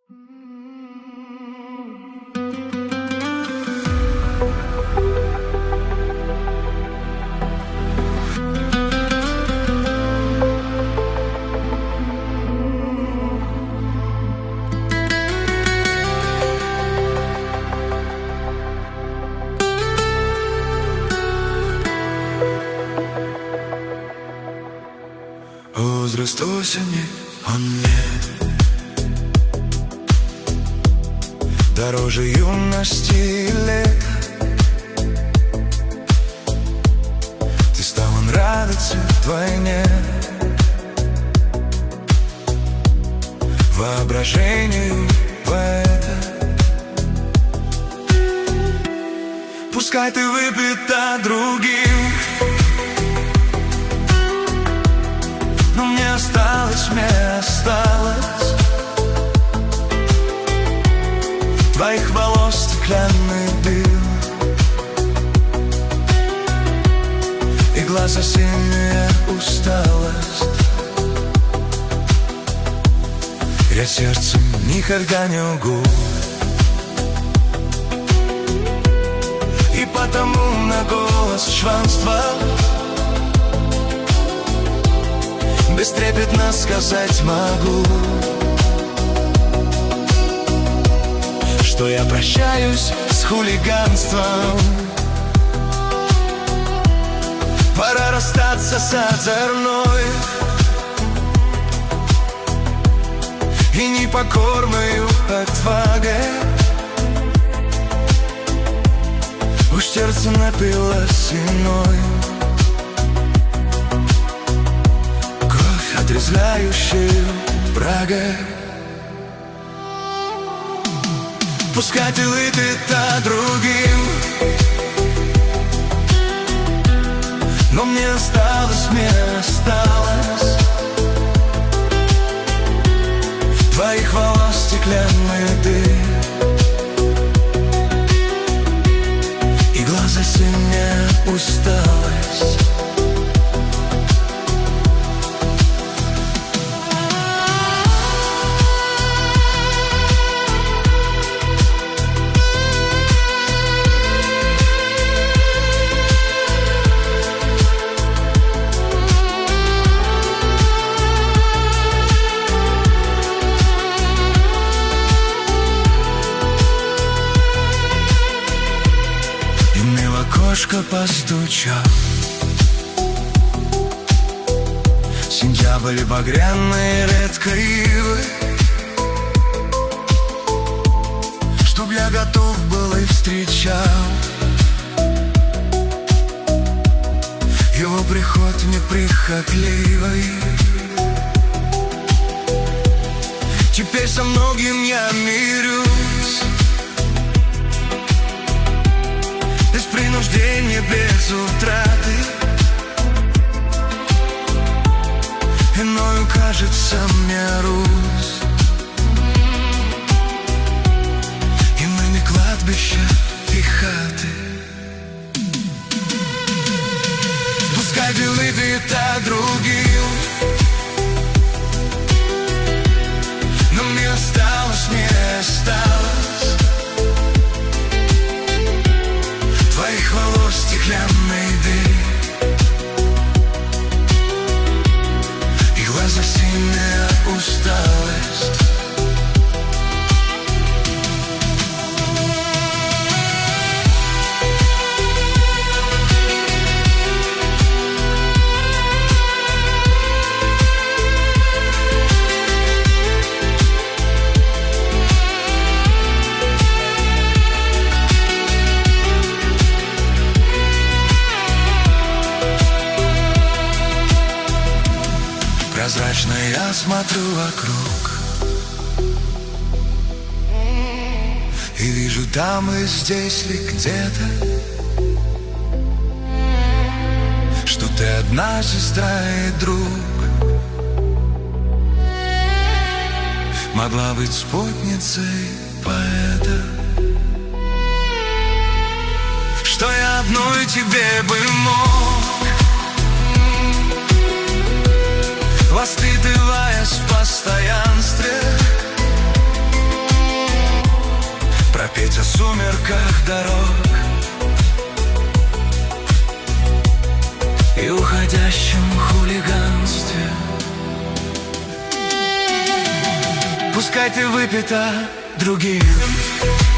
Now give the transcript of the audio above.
Возраст осени, он мне дороже юности и лета. Ты стал нравиться вдвойне, воображению поэта. Пускай ты выпита другим, но мне осталось твоих волос стеклянный дым и глаз осенняя усталость. Я сердцем никогда не лгу, и потому на голос чванства бестрепетно сказать могу, что я прощаюсь с хулиганством. Пора расстаться с озорной и непокорною отвагой. Уж сердце напилось иной, отрезвляющую брагой. Пускай ты выпита другим, но мне осталось твоих волос стеклянный дым и глаз осенняя усталость. Окошко постучал, сентябрь багряный, редко ивы, чтоб я готов был и встречал его приход неприхотливый. Теперь со многим я мирюсь, без принуждения, без утраты. Иною кажется мне Русь, иными кладбища и хаты. Пускай ты выпита другим, но мне осталось твоих волос стеклянный дым и глаз осенняя усталость. Прозрачно я смотрю вокруг и вижу там и здесь ли где-то, что ты одна сестра и друг, могла быть спутницей поэта, что я одной тебе бы мог, воспитываясь в постоянстве, говорить о сумерках дорог и уходящем хулиганстве. Пускай ты выпита другим,